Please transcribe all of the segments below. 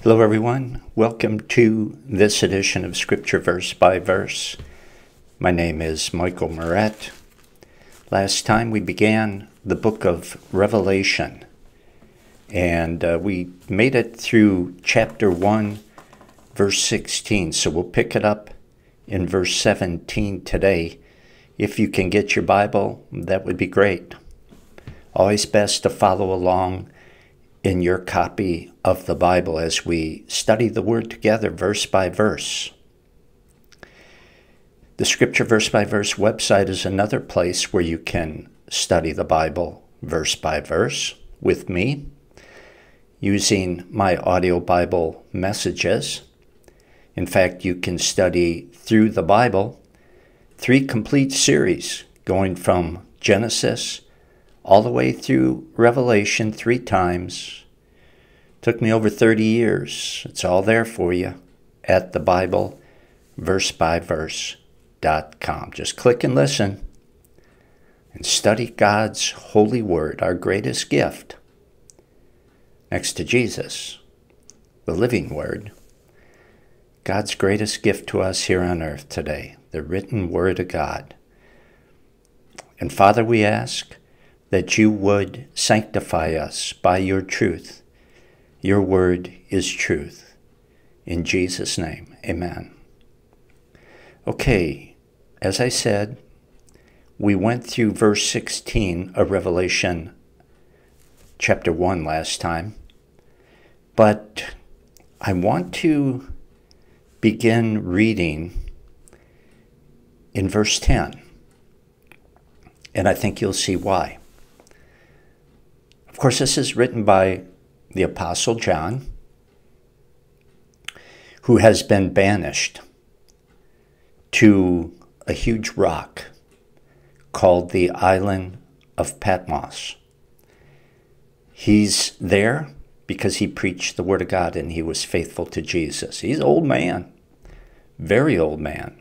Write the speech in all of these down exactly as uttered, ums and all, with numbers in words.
Hello everyone, welcome to this edition of Scripture Verse by Verse. My name is Michael Moret. Last time we began the book of Revelation, and uh, we made it through chapter one, verse sixteen, so we'll pick it up in verse seventeen today. If you can get your Bible, that would be great. Always best to follow along in your copy of the Bible as we study the Word together, verse by verse. The Scripture Verse by Verse website is another place where you can study the Bible verse by verse with me using my audio Bible messages. In fact, you can study through the Bible, three complete series going from Genesis all the way through Revelation three times. Took me over thirty years. It's all there for you at the Bible verse by verse dot com. Just click and listen and study God's holy word, our greatest gift, next to Jesus, the living word. God's greatest gift to us here on earth today, the written word of God. And Father, we ask that you would sanctify us by your truth. Your word is truth. In Jesus' name, amen. Okay, as I said, we went through verse sixteen of Revelation chapter one last time, but I want to begin reading in verse ten, and I think you'll see why. Of course, this is written by the Apostle John, who has been banished to a huge rock called the island of Patmos. He's there because he preached the Word of God and he was faithful to Jesus. He's an old man, very old man.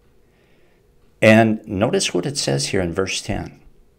And notice what it says here in verse ten.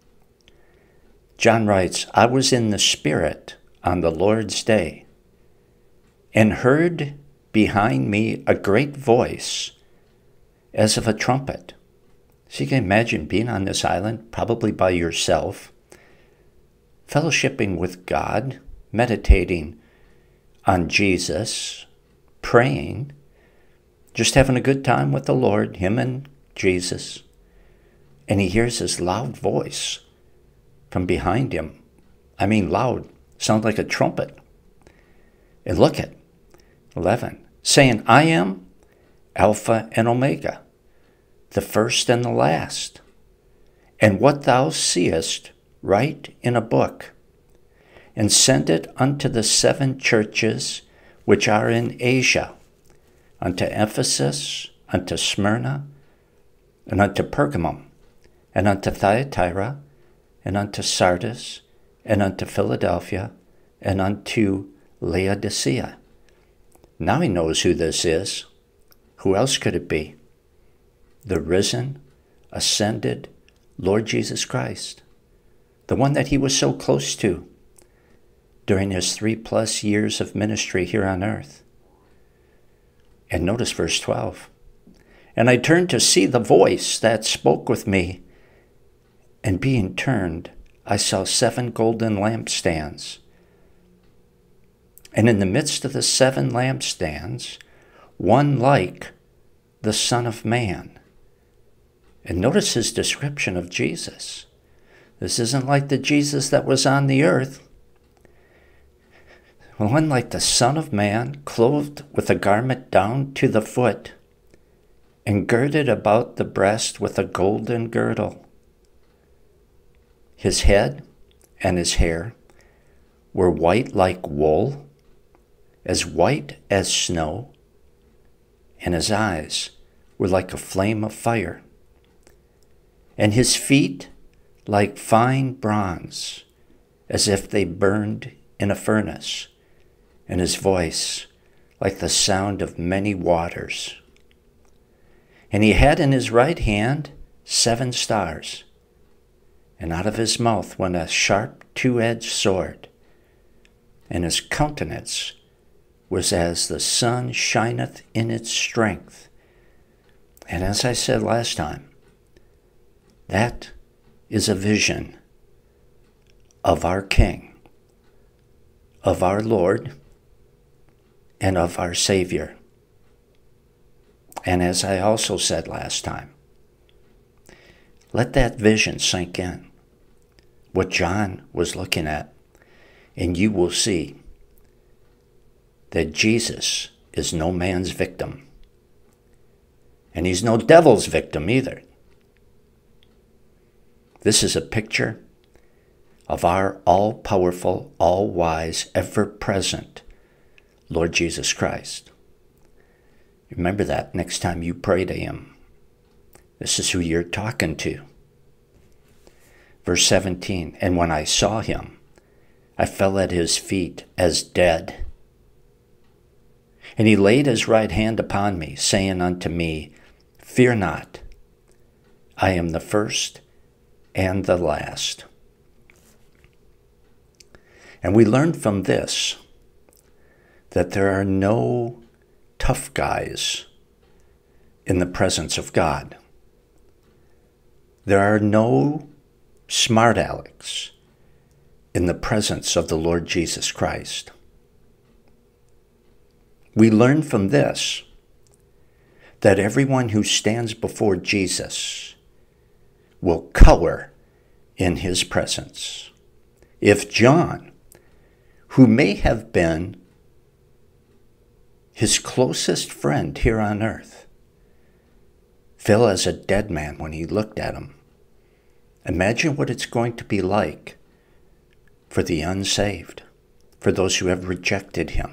John writes, I was in the Spirit on the Lord's day and heard behind me a great voice as of a trumpet. So you can imagine being on this island, probably by yourself, fellowshipping with God, meditating on Jesus, praying, just having a good time with the Lord, him and Jesus. And he hears this loud voice from behind him. I mean loud, sounds like a trumpet. And look at eleven, saying, I am Alpha and Omega, the first and the last. And what thou seest, write in a book, and send it unto the seven churches which are in Asia, unto Ephesus, unto Smyrna, and unto Pergamum, and unto Thyatira, and unto Sardis, and unto Philadelphia, and unto Laodicea. Now he knows who this is. Who else could it be? The risen, ascended Lord Jesus Christ, the one that he was so close to during his three plus years of ministry here on earth. And notice verse twelve. And I turned to see the voice that spoke with me, and being turned, I saw seven golden lampstands. And in the midst of the seven lampstands, one like the Son of Man. And notice his description of Jesus. This isn't like the Jesus that was on the earth. One like the Son of Man, clothed with a garment down to the foot, and girded about the breast with a golden girdle. His head and his hair were white like wool, as white as snow, and his eyes were like a flame of fire, and his feet like fine bronze, as if they burned in a furnace, and his voice like the sound of many waters. And he had in his right hand seven stars, and out of his mouth went a sharp two-edged sword, and his countenance was as the sun shineth in its strength. And as I said last time, that is a vision of our King, of our Lord, and of our Savior. And as I also said last time, let that vision sink in, what John was looking at, and you will see that Jesus is no man's victim. And he's no devil's victim either. This is a picture of our all-powerful, all-wise, ever-present Lord Jesus Christ. Remember that next time you pray to him. This is who you're talking to. Verse seventeen, and when I saw him, I fell at his feet as dead. And he laid his right hand upon me, saying unto me, Fear not, I am the first and the last. And we learn from this that there are no tough guys in the presence of God. There are no smart alecks in the presence of the Lord Jesus Christ. We learn from this that everyone who stands before Jesus will cower in his presence. If John, who may have been his closest friend here on earth, fell as a dead man when he looked at him, imagine what it's going to be like for the unsaved, for those who have rejected him.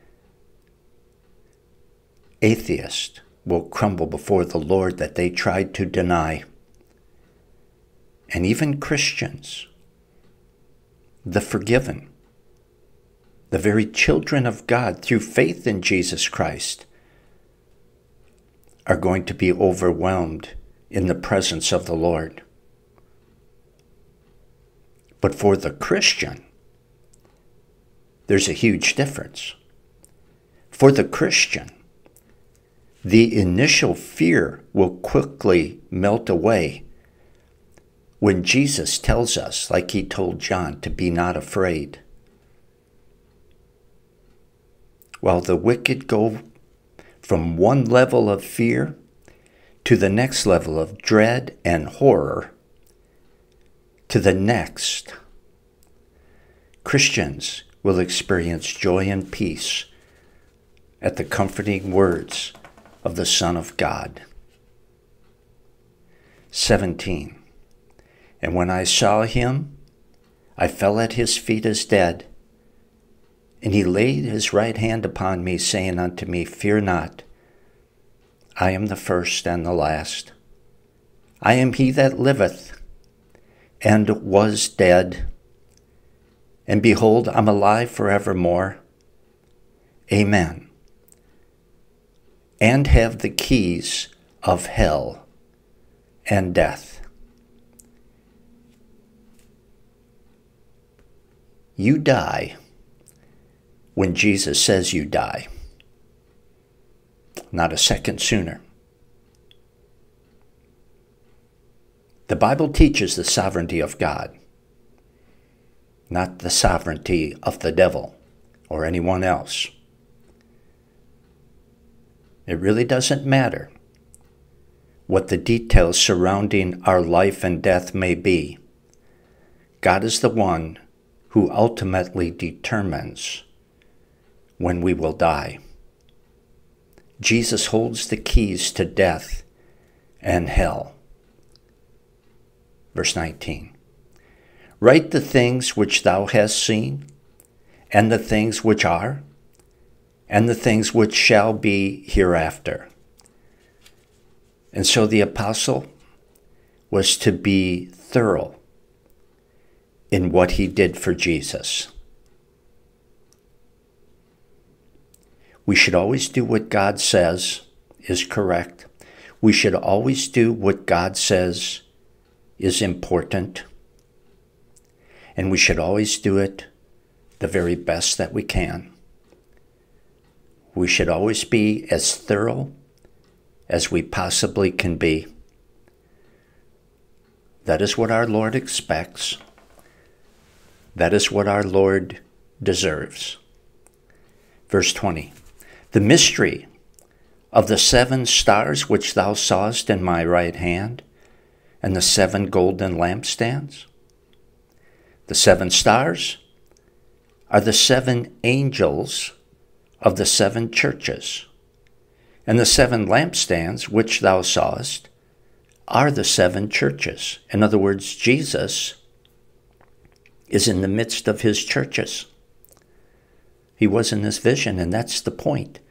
Atheists will crumble before the Lord that they tried to deny. And even Christians, the forgiven, the very children of God through faith in Jesus Christ, are going to be overwhelmed in the presence of the Lord. But for the Christian, there's a huge difference. For the Christian, the initial fear will quickly melt away when Jesus tells us, like he told John, to be not afraid. While the wicked go from one level of fear to the next level of dread and horror, to the next, Christians will experience joy and peace at the comforting words of the Son of God. seventeen. And when I saw him, I fell at his feet as dead. And he laid his right hand upon me, saying unto me, Fear not, I am the first and the last. I am he that liveth, and was dead. And behold, I'm alive forevermore. Amen. And have the keys of hell and death. You die when Jesus says you die, not a second sooner. The Bible teaches the sovereignty of God, not the sovereignty of the devil or anyone else. It really doesn't matter what the details surrounding our life and death may be. God is the one who ultimately determines when we will die. Jesus holds the keys to death and hell. Verse nineteen. Write the things which thou hast seen, and the things which are, and the things which shall be hereafter. And so the apostle was to be thorough in what he did for Jesus. We should always do what God says is correct. We should always do what God says is important. And we should always do it the very best that we can. We should always be as thorough as we possibly can be. That is what our Lord expects. That is what our Lord deserves. Verse twenty, the mystery of the seven stars which thou sawest in my right hand, and the seven golden lampstands. The seven stars are the seven angels of the seven churches, and the seven lampstands which thou sawest are the seven churches. In other words, Jesus is in the midst of his churches. He was in this vision, and that's the point.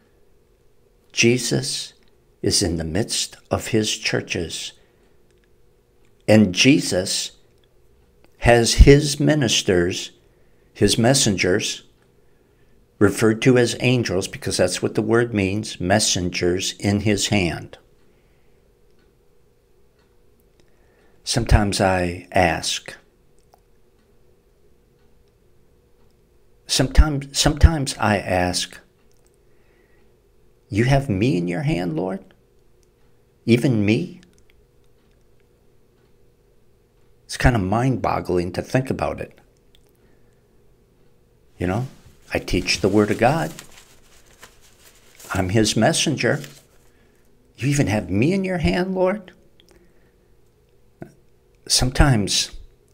Jesus is in the midst of his churches. And Jesus has his ministers, his messengers, referred to as angels, because that's what the word means, messengers, in his hand. Sometimes I ask, sometimes, sometimes I ask, you have me in your hand, Lord? Even me? It's kind of mind-boggling to think about it. You know, I teach the Word of God. I'm his messenger. You even have me in your hand, Lord? Sometimes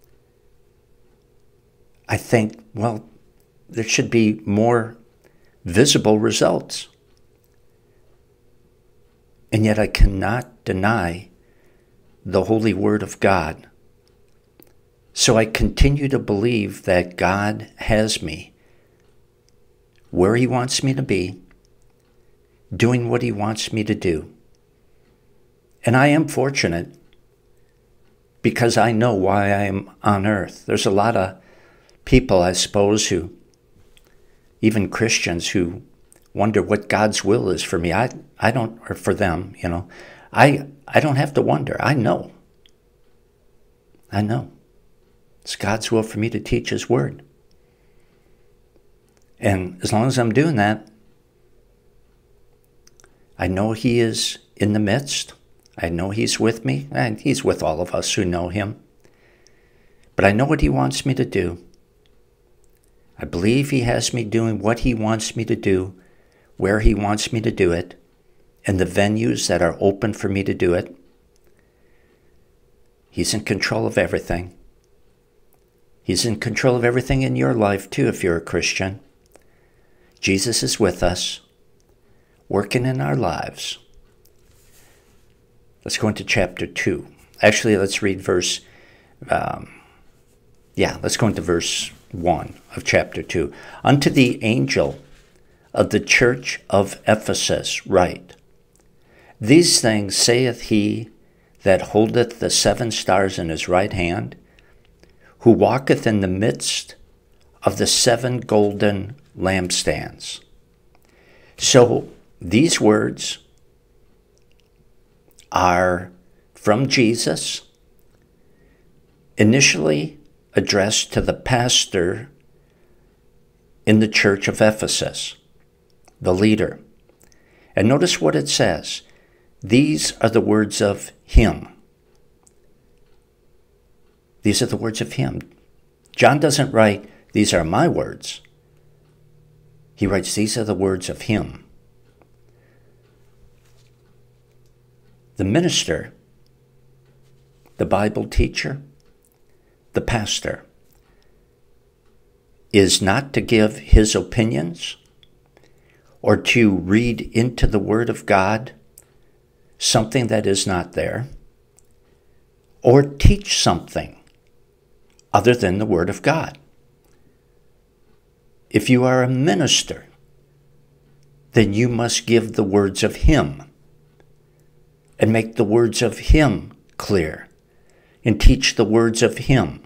I think, well, there should be more visible results. And yet I cannot deny the holy word of God. So I continue to believe that God has me where he wants me to be, doing what he wants me to do. And I am fortunate because I know why I am on earth. There's a lot of people, I suppose, who, even Christians, who wonder what God's will is for me. I, I don't, or for them, you know. I, I don't have to wonder. I know. I know. It's God's will for me to teach his word. And as long as I'm doing that, I know he is in the midst. I know he's with me. And he's with all of us who know him. But I know what he wants me to do. I believe he has me doing what he wants me to do, where he wants me to do it, and the venues that are open for me to do it. He's in control of everything. He's in control of everything in your life, too, if you're a Christian. Jesus is with us, working in our lives. Let's go into chapter two. Actually, let's read verse, um, yeah, let's go into verse one of chapter two. Unto the angel of the church of Ephesus write, these things saith he that holdeth the seven stars in his right hand, who walketh in the midst of the seven golden lampstands. So these words are from Jesus, initially addressed to the pastor in the church of Ephesus, the leader. And notice what it says. These are the words of him. These are the words of him. John doesn't write, these are my words. He writes, these are the words of him. The minister, the Bible teacher, the pastor, is not to give his opinions or to read into the Word of God something that is not there, or teach something other than the Word of God. If you are a minister, then you must give the words of him and make the words of him clear and teach the words of him.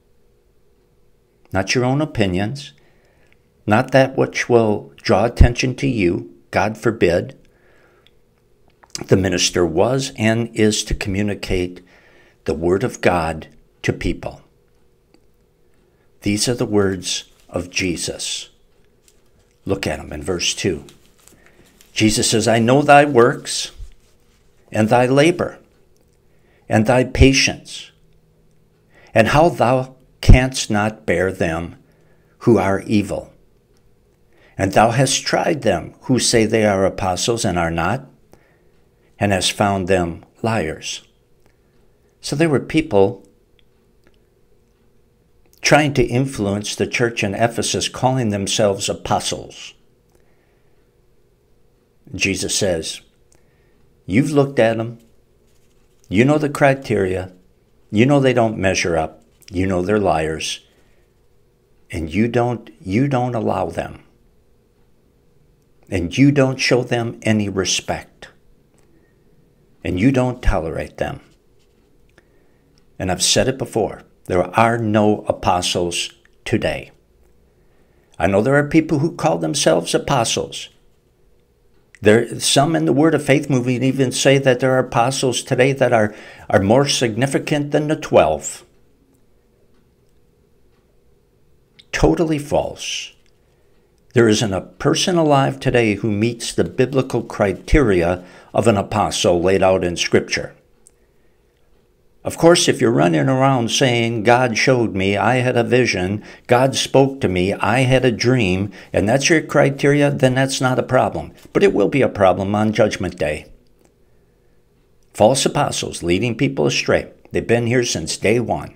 Not your own opinions, not that which will draw attention to you, God forbid. The minister was and is to communicate the word of God to people. These are the words of Jesus. Look at them in verse two. Jesus says, I know thy works and thy labor and thy patience, and how thou canst not bear them who are evil. And thou hast tried them who say they are apostles and are not, and hast found them liars. So there were people trying to influence the church in Ephesus, calling themselves apostles. Jesus says, you've looked at them. You know the criteria. You know they don't measure up. You know they're liars. And you don't, you don't allow them. And you don't show them any respect. And you don't tolerate them. And I've said it before, there are no apostles today. I know there are people who call themselves apostles. There, some in the Word of Faith movement even say that there are apostles today that are, are more significant than the twelve. Totally false. There isn't a person alive today who meets the biblical criteria of an apostle laid out in Scripture. Of course, if you're running around saying, God showed me, I had a vision, God spoke to me, I had a dream, and that's your criteria, then that's not a problem. But it will be a problem on Judgment Day. False apostles leading people astray. They've been here since day one.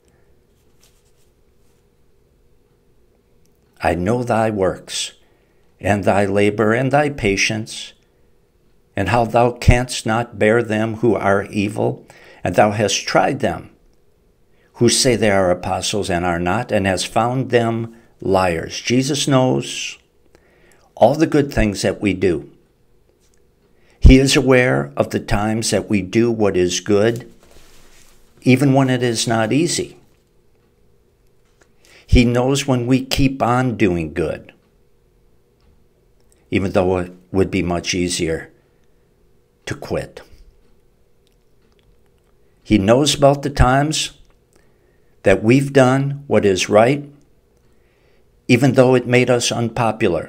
I know thy works, and thy labor, and thy patience, and how thou canst not bear them who are evil, and thou hast tried them, who say they are apostles and are not, and hast found them liars. Jesus knows all the good things that we do. He is aware of the times that we do what is good, even when it is not easy. He knows when we keep on doing good, even though it would be much easier to quit. He knows about the times that we've done what is right, even though it made us unpopular.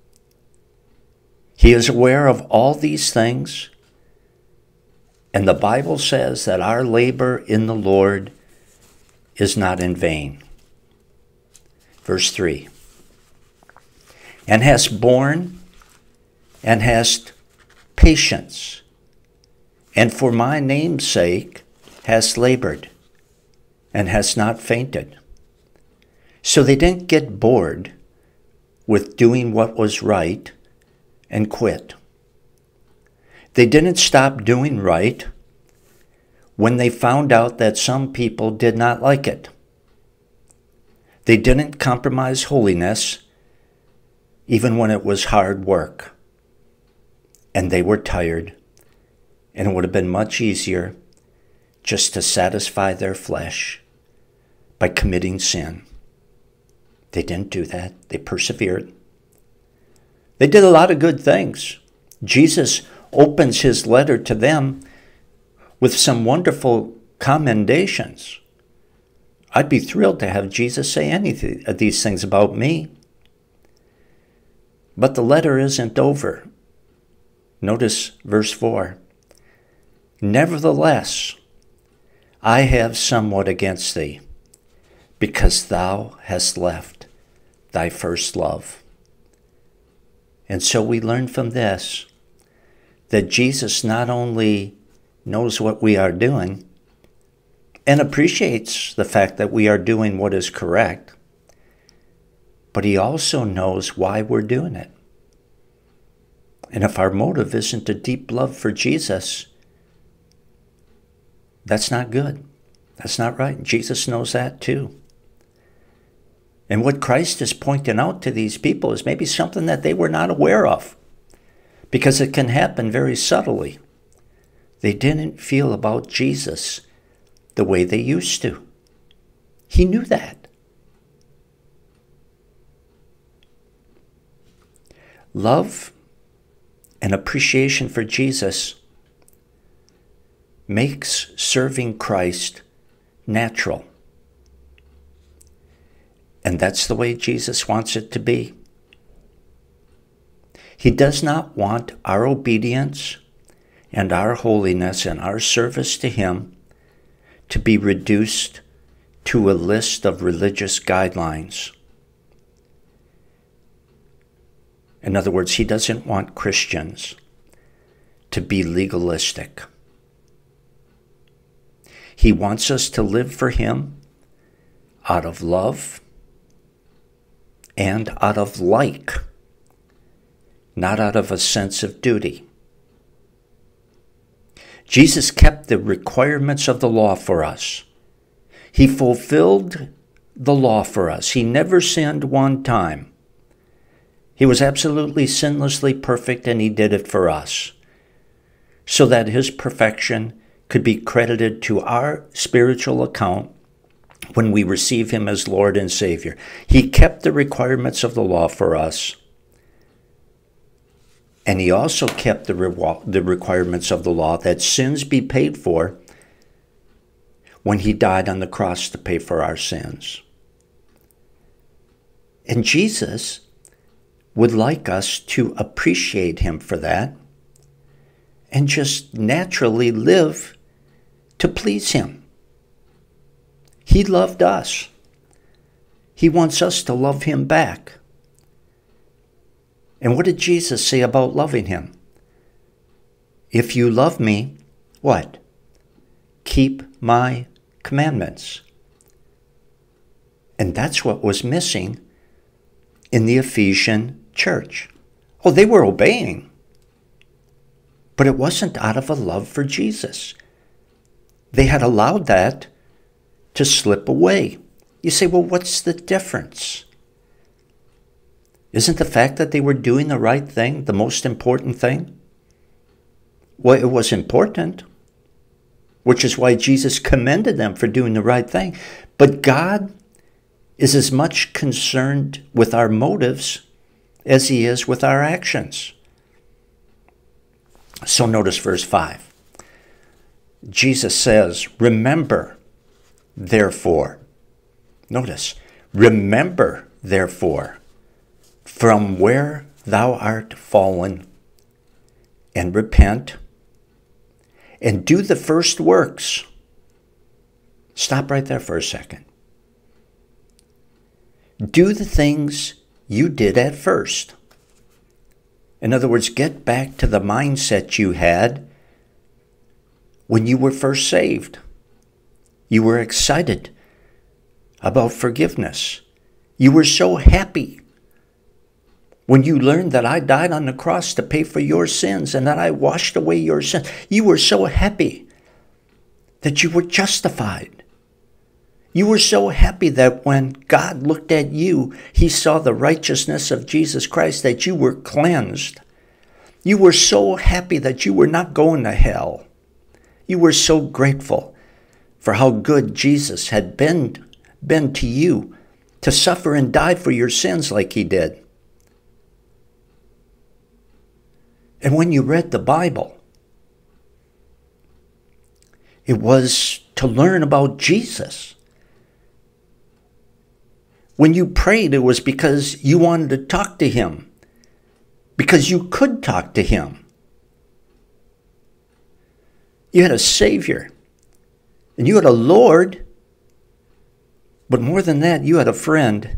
He is aware of all these things, and the Bible says that our labor in the Lord is not in vain. Verse three, and hast borne, and hast patience, and for my name's sake hast labored, and hast not fainted. So they didn't get bored with doing what was right and quit. They didn't stop doing right when they found out that some people did not like it. They didn't compromise holiness even when it was hard work and they were tired, and it would have been much easier just to satisfy their flesh by committing sin. They didn't do that. They persevered. They did a lot of good things. Jesus opens his letter to them with some wonderful commendations. I'd be thrilled to have Jesus say any of these things about me. But the letter isn't over. Notice verse four. Nevertheless, I have somewhat against thee, because thou hast left thy first love. And so we learn from this that Jesus not only knows what we are doing and appreciates the fact that we are doing what is correct, but he also knows why we're doing it. And if our motive isn't a deep love for Jesus, that's not good. That's not right. Jesus knows that too. And what Christ is pointing out to these people is maybe something that they were not aware of, because it can happen very subtly. They didn't feel about Jesus the way they used to. He knew that. Love and appreciation for Jesus makes serving Christ natural. And that's the way Jesus wants it to be. He does not want our obedience and our holiness and our service to him to be reduced to a list of religious guidelines. In other words, he doesn't want Christians to be legalistic. He wants us to live for him out of love and out of like, not out of a sense of duty. Jesus kept the requirements of the law for us. He fulfilled the law for us. He never sinned one time. He was absolutely sinlessly perfect, and he did it for us, so that his perfection could be credited to our spiritual account when we receive him as Lord and Savior. He kept the requirements of the law for us, and he also kept the, re- the requirements of the law that sins be paid for when he died on the cross to pay for our sins. And Jesus would like us to appreciate him for that and just naturally live to please him. He loved us. He wants us to love him back. And what did Jesus say about loving him? If you love me, what? Keep my commandments. And that's what was missing in the Ephesian church. Oh, they were obeying, but it wasn't out of a love for Jesus. They had allowed that to slip away. You say, well, what's the difference? Isn't the fact that they were doing the right thing the most important thing? Well, it was important, which is why Jesus commended them for doing the right thing. But God is as much concerned with our motives as he is with our actions. So notice verse five. Jesus says, remember, therefore. Notice, remember, therefore, from where thou art fallen, and repent, and do the first works. Stop right there for a second. Do the things you did at first. In other words, get back to the mindset you had when you were first saved. You were excited about forgiveness. You were so happy when you learned that I died on the cross to pay for your sins and that I washed away your sins. You were so happy that you were justified. You were so happy that when God looked at you, he saw the righteousness of Jesus Christ, that you were cleansed. You were so happy that you were not going to hell. You were so grateful for how good Jesus had been, been to you, to suffer and die for your sins like he did. And when you read the Bible, it was to learn about Jesus. When you prayed, it was because you wanted to talk to him, because you could talk to him. You had a Savior, and you had a Lord, but more than that, you had a friend,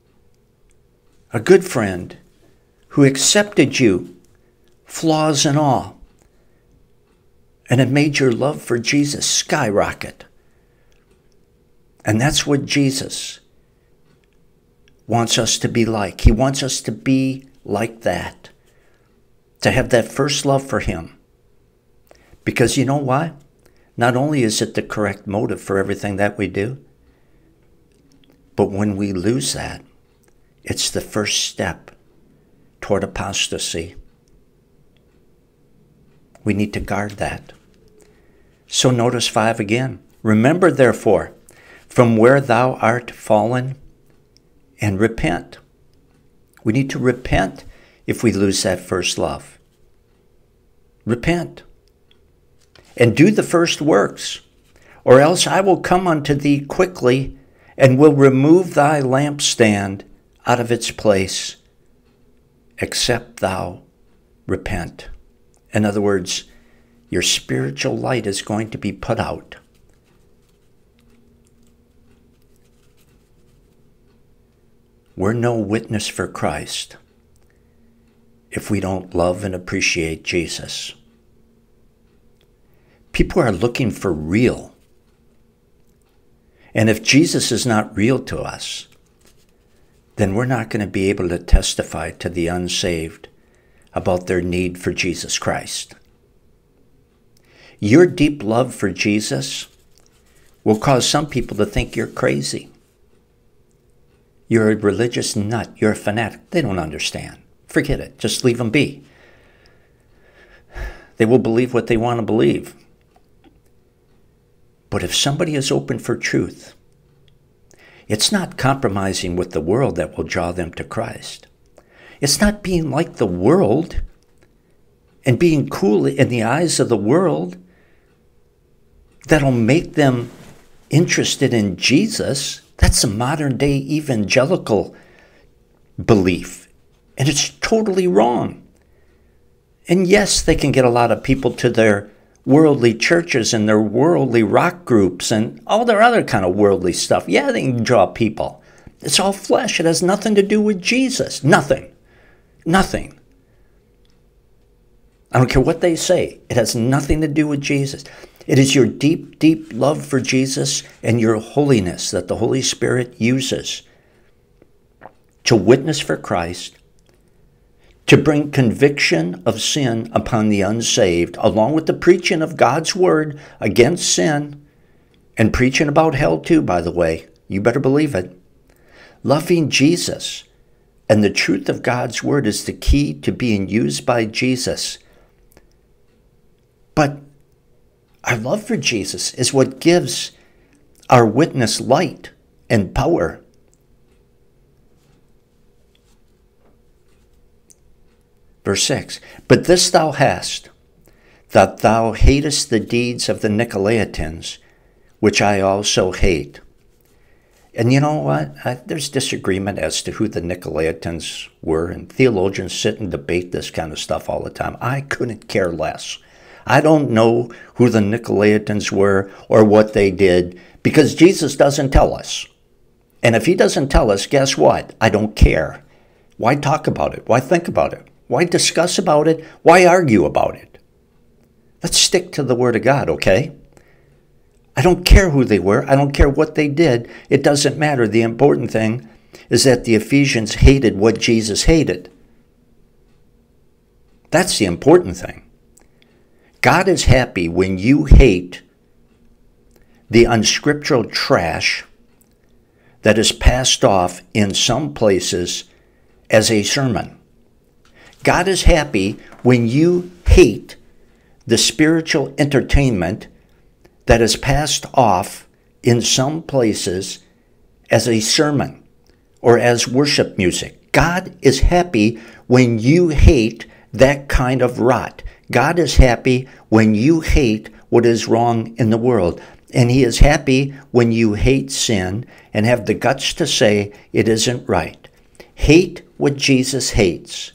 a good friend, who accepted you, flaws and all, and it made your love for Jesus skyrocket. And that's what Jesus wants us to be like. He wants us to be like that, to have that first love for him. Because you know why? Not only is it the correct motive for everything that we do, but when we lose that, it's the first step toward apostasy. We need to guard that. So notice five again. Remember, therefore, from where thou art fallen, and repent. We need to repent if we lose that first love. Repent. And do the first works, or else I will come unto thee quickly, and will remove thy lampstand out of its place, except thou repent. In other words, your spiritual light is going to be put out. We're no witness for Christ if we don't love and appreciate Jesus. People are looking for real. And if Jesus is not real to us, then we're not going to be able to testify to the unsaved about their need for Jesus Christ. Your deep love for Jesus will cause some people to think you're crazy. You're a religious nut. You're a fanatic. They don't understand. Forget it. Just leave them be. They will believe what they want to believe. But if somebody is open for truth, it's not compromising with the world that will draw them to Christ. It's not being like the world and being cool in the eyes of the world that'll make them interested in Jesus. That's a modern day evangelical belief, and it's totally wrong. And yes, they can get a lot of people to their worldly churches and their worldly rock groups and all their other kind of worldly stuff. Yeah, they can draw people. It's all flesh. It has nothing to do with Jesus. Nothing. Nothing. I don't care what they say. It has nothing to do with Jesus. It is your deep, deep love for Jesus and your holiness that the Holy Spirit uses to witness for Christ, to bring conviction of sin upon the unsaved, along with the preaching of God's word against sin, and preaching about hell too, by the way. You better believe it. Loving Jesus and the truth of God's word is the key to being used by Jesus. But our love for Jesus is what gives our witness light and power. Verse six, but this thou hast, that thou hatest the deeds of the Nicolaitans, which I also hate. And you know what? I, there's disagreement as to who the Nicolaitans were, and theologians sit and debate this kind of stuff all the time. I couldn't care less. I don't know who the Nicolaitans were or what they did, because Jesus doesn't tell us. And if he doesn't tell us, guess what? I don't care. Why talk about it? Why think about it? Why discuss about it? Why argue about it? Let's stick to the Word of God, okay? I don't care who they were. I don't care what they did. It doesn't matter. The important thing is that the Ephesians hated what Jesus hated. That's the important thing. God is happy when you hate the unscriptural trash that is passed off in some places as a sermon. God is happy when you hate the spiritual entertainment that is passed off in some places as a sermon or as worship music. God is happy when you hate that kind of rot. God is happy when you hate what is wrong in the world. And he is happy when you hate sin and have the guts to say it isn't right. Hate what Jesus hates.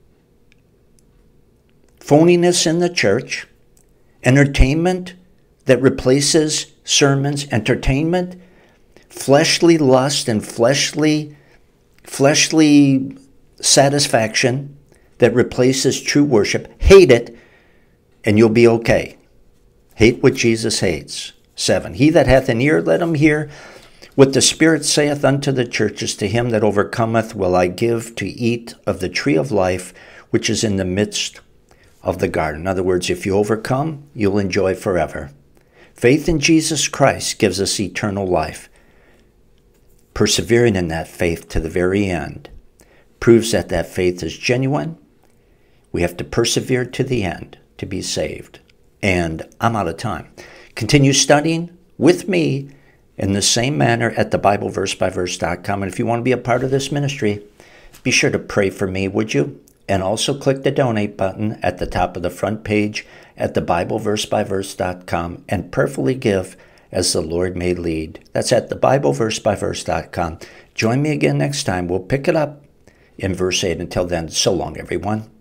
Phoniness in the church, entertainment that replaces sermons, entertainment, fleshly lust and fleshly, fleshly satisfaction that replaces true worship. Hate it, and you'll be okay. Hate what Jesus hates. Seven, he that hath an ear, let him hear what the Spirit saith unto the churches. To him that overcometh will I give to eat of the tree of life, which is in the midst of the garden. In other words, if you overcome, you'll enjoy forever. Faith in Jesus Christ gives us eternal life. Persevering in that faith to the very end proves that that faith is genuine. We have to persevere to the end to be saved. And I'm out of time. Continue studying with me in the same manner at the Bible verse by verse dot com. And if you want to be a part of this ministry, be sure to pray for me, would you? And also click the donate button at the top of the front page at the Bible verse by verse dot com and prayerfully give as the Lord may lead. That's at the Bible verse by verse dot com. Join me again next time. We'll pick it up in verse eight. Until then, so long, everyone.